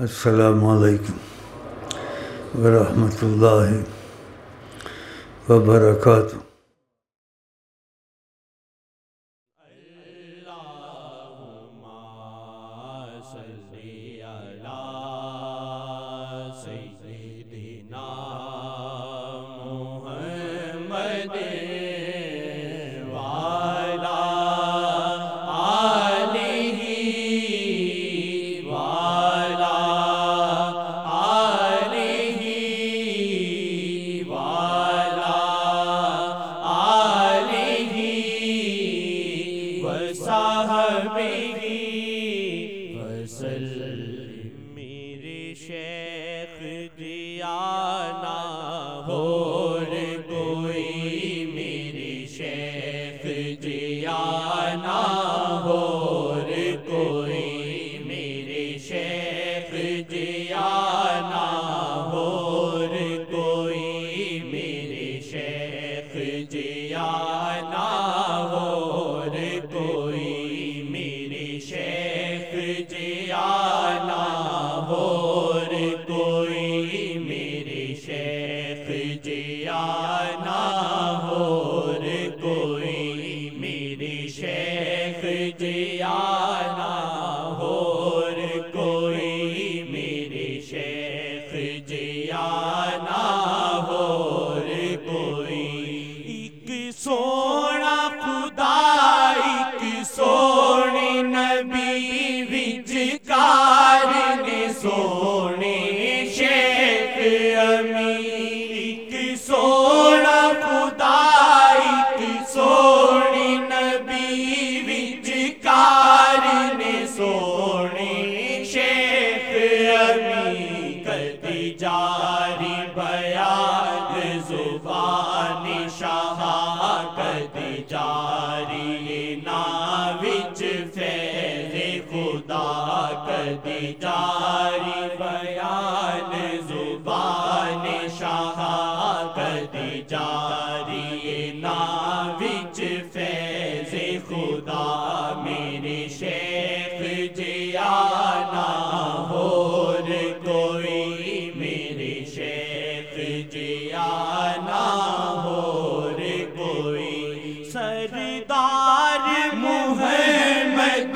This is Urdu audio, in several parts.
السلام علیکم ورحمۃ اللہ وبرکاتہ۔ میرے شیخ دیانا اور کوئی، میرے شیخ دیانا اور کوئی، میرے شیخ دیانا اور کوئی، میرے شیخ دیانا اور کوئی، میرے شیخ دیانا اور کوئی، میرے شیخ دیانا اور کوئی، میرے شیخ دیانا اور کوئی، میرے شیخ دیانا اور کوئی۔ ایک سونا خدا ایک سونی نبی وچکار نے سونے شیخ امین، ایک سونا خدا ایک سونی نبی وچکار نے سونے شیخ امین، کدی جاری بیان زبان شاہ، کدی جاری ناوچ فیض خدا، کدی جاری بیان زبان شاہ، کدی جاری ناوچ فیض خدا، میرے شیخ دیانا اور کوئی، میرے شیخ دیانا اور کوئی۔ سردار محمد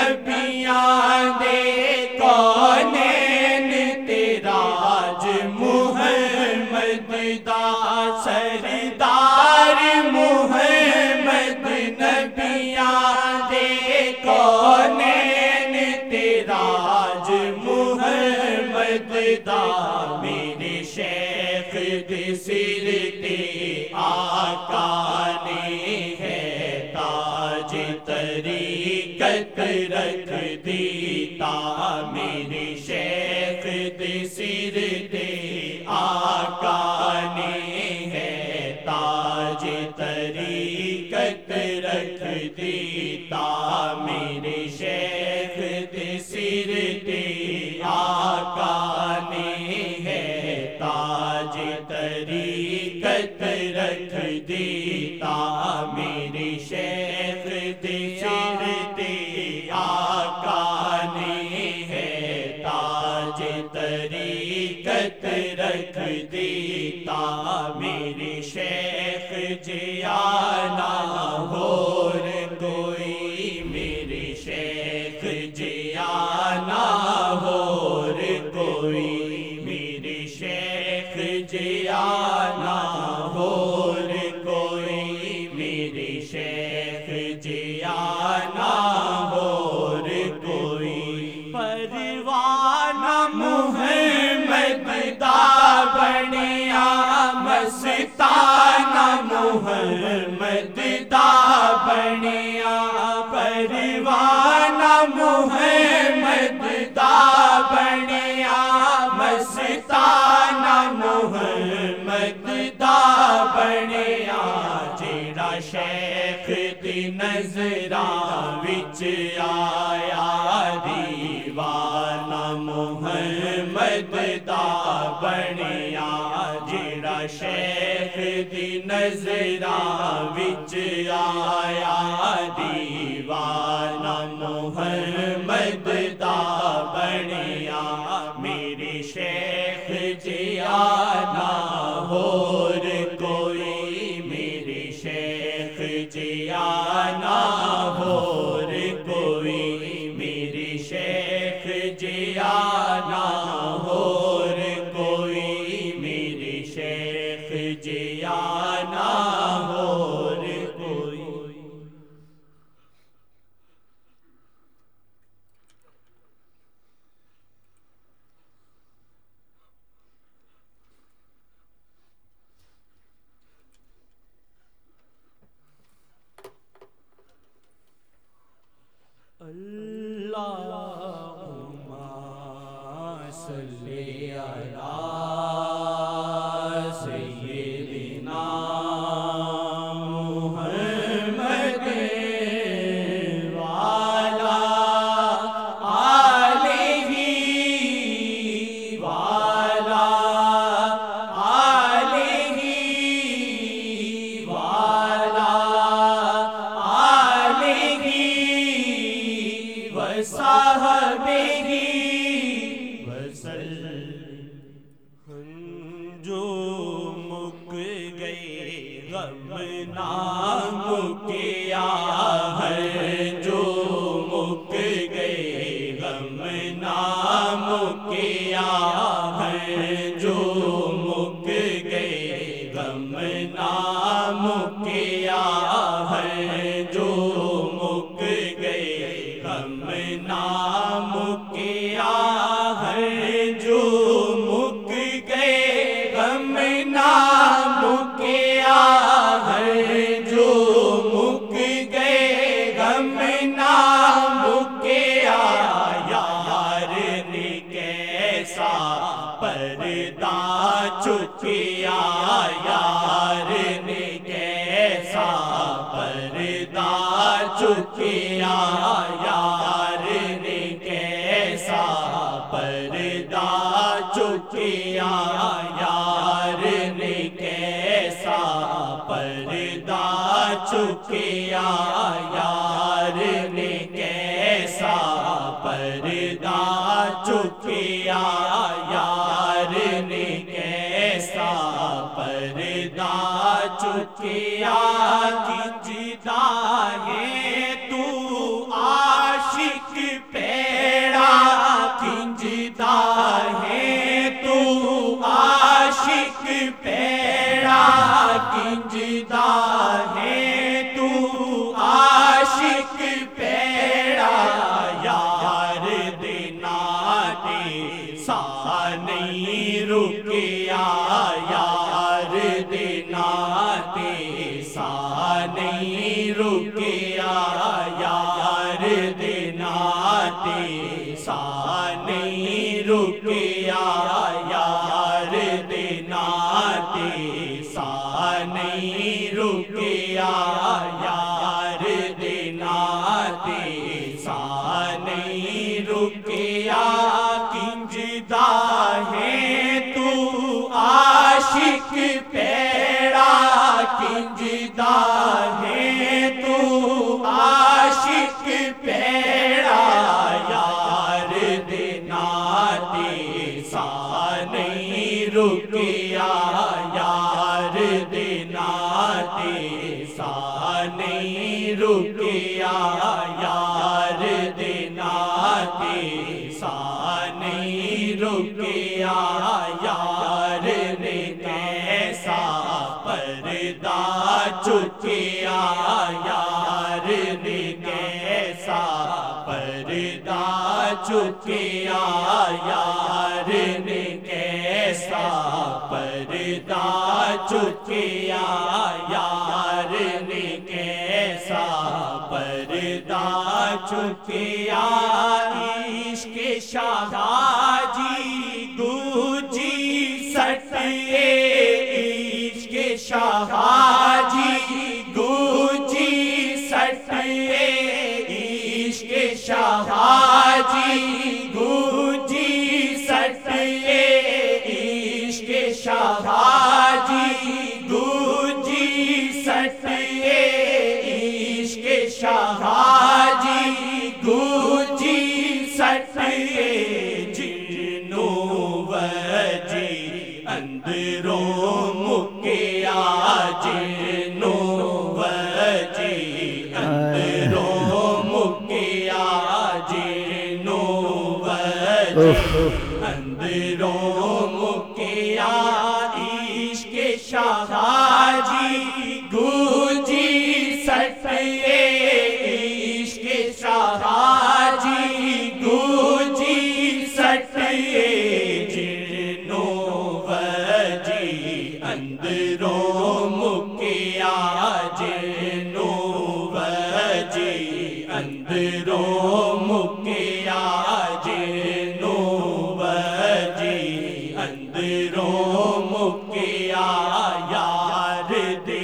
نبیاں دے کونین تراج محمد دا، سردار محمد نبیاں دے کونین تراج محمد دا، میرے شیخ دے سر تے آقا نے ہے تاج طریقت رکھ دیتا، میرے شیخ دے سر تے آقا نے ہے تاج طریقت رکھ دیتا، میرے شیخ دے سر تے آقا نے ہے تاج طریقت رکھ دیتا، میرے شیخ دے سر تے آقا نے ہے تاج طریقت رکھ دیتا، میرے شیخ دیانا اور کوئی، میرے شیخ دیانا اور کوئی، میرے شیخ دیانا اور کوئی، میرے شیخ دیانا اور کوئی۔ پروانہ محمد دا بنیا مستانہ محمد دا بنیا، پروانہ محمد دا بنیا مستانہ محمد دا بنیا، جیڑا شیخ دی نظراں وچ آیا دیوانہ محمد دا بنیا، جیڑا شیخ دی نظراں وچ آیا دیوانہ محمد دا بنیا، نہ اور کوئی، میری شیخ جیا نہ اور کوئی، میری شیخ جیا نہ اور کوئی۔ اللہم صلی علی سیدنا محمد وعلی آلہ وعلی آلہ وعلی وصحبہ وسلم۔ جو مک گئے غم نام کیا ہے، جو مک گئے غم نام کیا ہے، جو مک گئے غم نام کیا ہے، جو مک گئے غم نام کیا ہے، جو مک گئے غم نام کیا ہے، جو مک گئے غم نام کیا، یار نے کیسا پردہ چکیا، یار نے کیسا پردہ چکیا، یار نے کیسا پردہ چکیا، یار نے کیسا پردہ چکیا، یار نے کیسا پردہ چکیا، یار نے کیسا پردہ چکیا۔ کنجدہ ہے تو عاشق پیڑا، کنجدہ ہے تو عاشق پیڑا، کنجدہ ہے تو عاشق پیڑا، یار دینا دے سا نہیں رکیا، یار دینا دے سا نہیں رکیا، یار دینا دے سا نہیں رکیا، یار دینا دے سا نہیں رکیا، یار دینا دے سا نہیں رکیا۔ کنجدہ ہے تو عاشق پیڑا، کنجدہ ہے تو عاشق پیڑا، یار دینا دے سا نہیں رکیا، یار دینا دے سا نہیں رکیا، یار دینا دے سا نہیں رکیا، یار نے کیسا پردہ چکیا، یار نے کیسا پردہ چکیا، یار نے کیسا پردہ چکیا، یار نے کیسا پردہ چکیا۔ عشق شاہ جی گوجی سٹے، عشق شاہ جی گوجی سٹے، عشق شاہ جی گوجی سٹے، عشق شاہ جی گوجی سٹے، عشق شاہ جی گوجی سٹے، جنوں وجی اندروں مکیا، جنوں وجی اندروں مکیا عشق شاہ جی گونجی سٹے عشق شاہ جی گونجی سٹے جنوں وجی اندروں مکیا جنوں وجی اندروں مکیا مکیا یار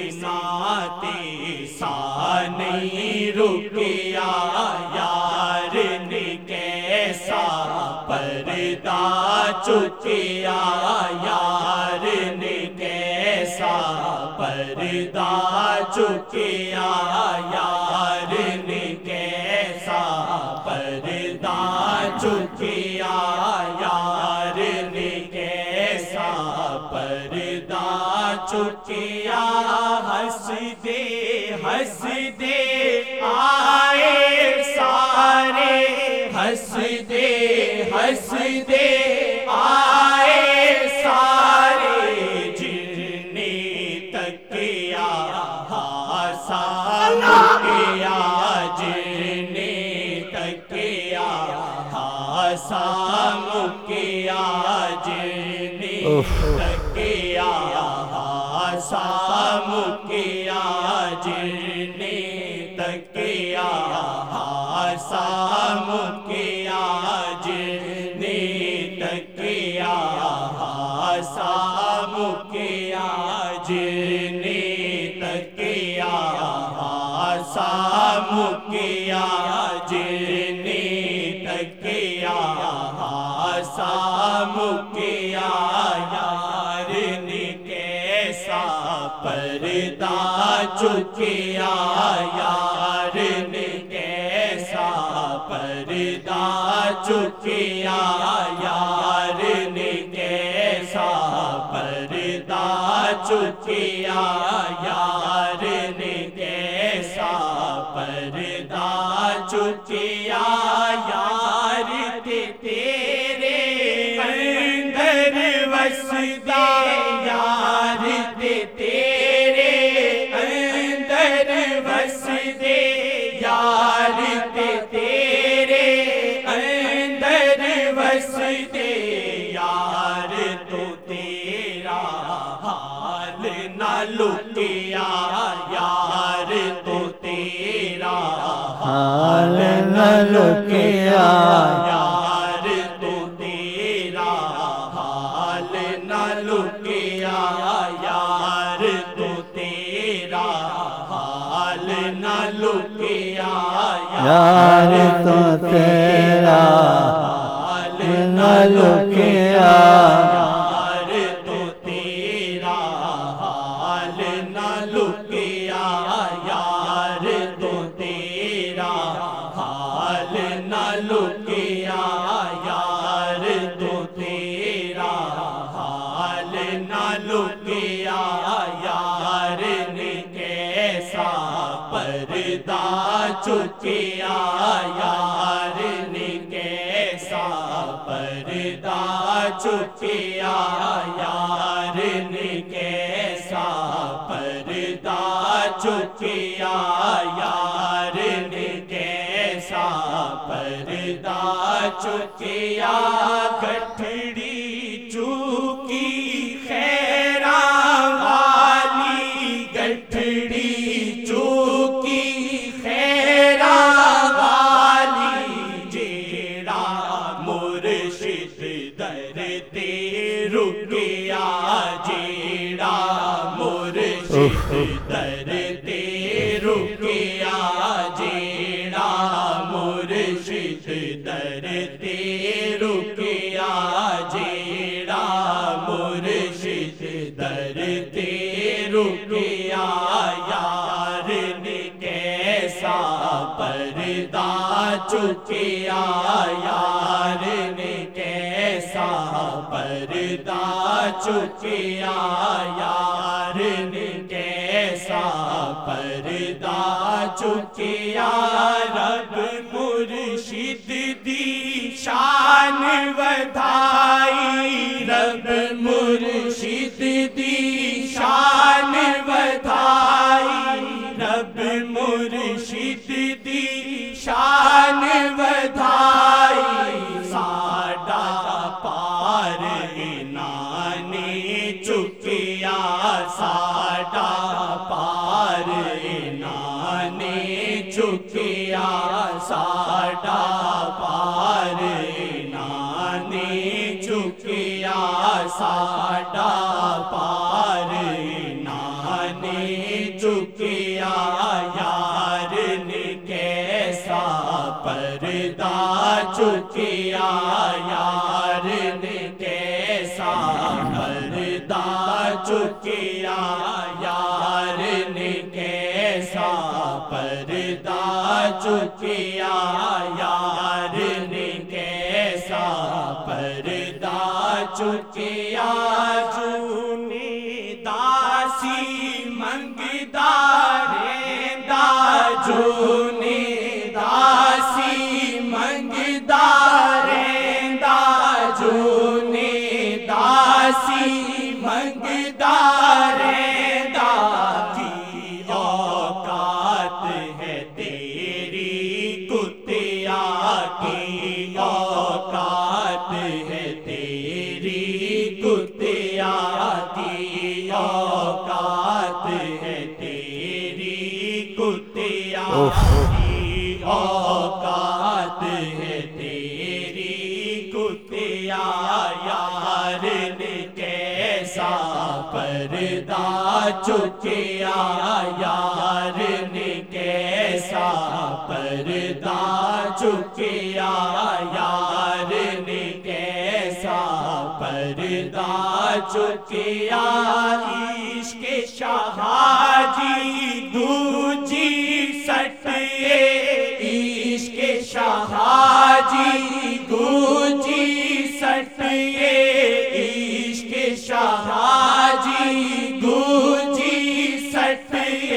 دساتے سا نہیں رکیا یار نے کیسا پردہ چکیا یار نے کیسا پردہ چکیا یار نے کیسا پردہ چکیا یار نے کیسا پردہ چکیا ہنس دے آئے سارے ہنس دے آئے سارے جن نے تکیا ہاسا کیا جن نے تکیا ہاسا کیا جن نے تکیا ہاسا کیا جن نے تکیا ہاسا کیا جن نے تکیا ہاسا کیا جن نے تکیا ہاسا کیا جن نے تکیا ہاسا کیا یار نے کیسا پردہ چکیا یار نے کیسا پردہ چکیا یار نے کیسا پردہ چکیا یار نے کیسا پردہ چکیا یار تیرے اندر وسدے یار تیرے اندر وسدے یار تیرے اندر وسدے یار تو تیرا حال نہ لکیا یار تو تیرا حال نہ لکیا یار تو تیرا حال نہ لکیا یار تو تیرا حال نہ لکیا یار تو تیرا حال نہ لکیا یار تو تیرا حال نہ لکیا یار تو تیرا حال نہ لکیا یار تو تیرا حال نہ لکیا یار نے کیسا پردہ چکیا یار نے کیسا پردہ چکیا یار نے کیسا پردہ چکیا یار نے کیسا پردہ چکیا گٹھڑی چوکی خیرا والی گٹھڑی چوکی خیرا والی جیڑا مرشد در تے رکیا جیڑا مرشد در تے رکیا جیڑا مرشد در تے رکیا جیڑا مرشد در تے رکیا یار نے کیسا پردہ چکیا یار نے کیسا پردہ چکیا یار نے کیسا پردہ چکیا رب مرشد دی شان ودھائی رب مرشد دی شان ودھائی رب مرشد دی شان ودھائی ساڈا پار انہاں نے چکیا ساڈا پار انہاں نے چکیا ساڈا پار انہاں نے چکیا ساڈا پار انہاں نے چکیا یار نے کیسا پردہ چکیا یار نے کیسا پردہ چکیا یار نے کیسا پردہ چکیا یار نے کیسا پردہ چکیا جونے داسی منگدا رہندا جونے داسی منگدا رہندا جونے داسی منگدا رہندا کی اوقات ہے تیری کتیا کی اوقات ہے تیری کتیا کی اوقات ہے تیری کتیا کی اوقات ہے تیری کتیا یار نے کیسا پردہ چکیا یار نے کیسا پردہ چکیا یار نے کیسا پردہ چکیا عشق شاہ جی دوجی سٹ عشق شاہ جی دوجی سٹ عشق شاہ جی دوجی سٹ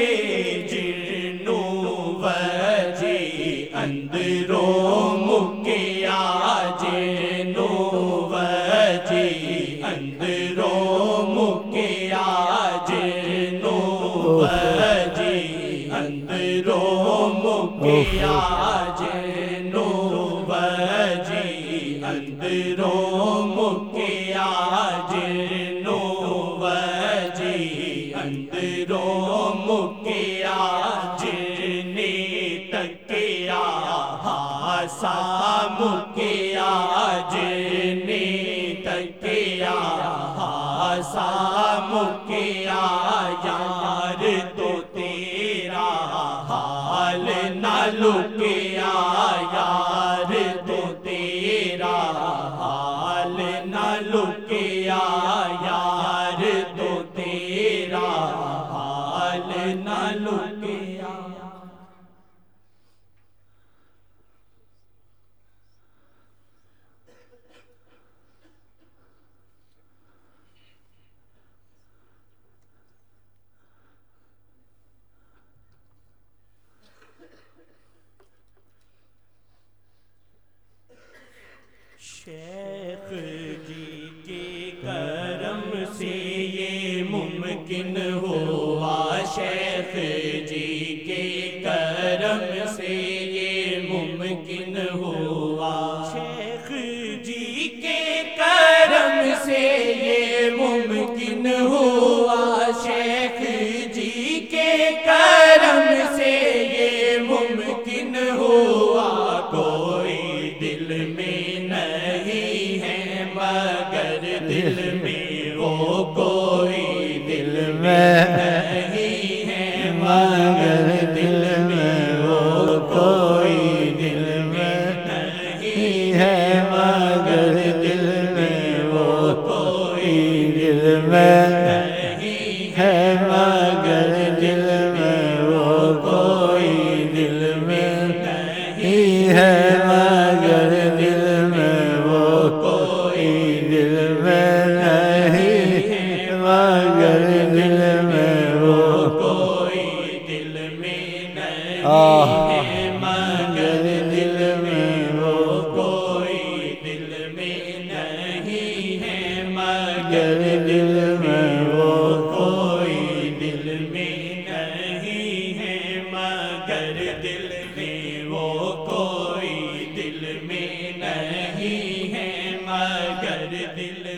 جنوں وجی اندروں مکیا جنوں وجی اندروں مکیا جنوں وجی اندروں مکیا جنوں وجی اندروں مکیا جنوں وجی اندروں مکیا جنے تکیا ہاسا مکیا جنے تکیا ہاسا مکیا یار تو تیرا حال نہ لکیا یار تو تیرا حال نہ لکیا یار تو تیرا حال نہ لکیا شیخ جی کے کرم سے یہ ممکن ہوا شیخ جی کے کرم سے یہ ممکن ہوا شیخ جی کے کرم سے یہ ممکن ہوا شیخ جی کے کرم سے یہ ممکن ہوا کوئی دل میں نہیں ہے مگر دل میں وہ کوئی دل میں نہیں ہے مگر دل میں وہ کوئی دل میں نہیں ہے مگر دل میں وہ کوئی دل میں نہیں ہے مگر دل میں وہ کوئی دل میں نہیں ہے مگر دل میں وہ کوئی دل میں نہیں ہے مگر دل میں وہ کوئی دل میں نہیں ہے مگر دل میں وہ کوئی مگر دل میں وہ کوئی دل میں نہیں ہے، مگر دل میں وہ کوئی دل میں نہیں ہے، مگر دل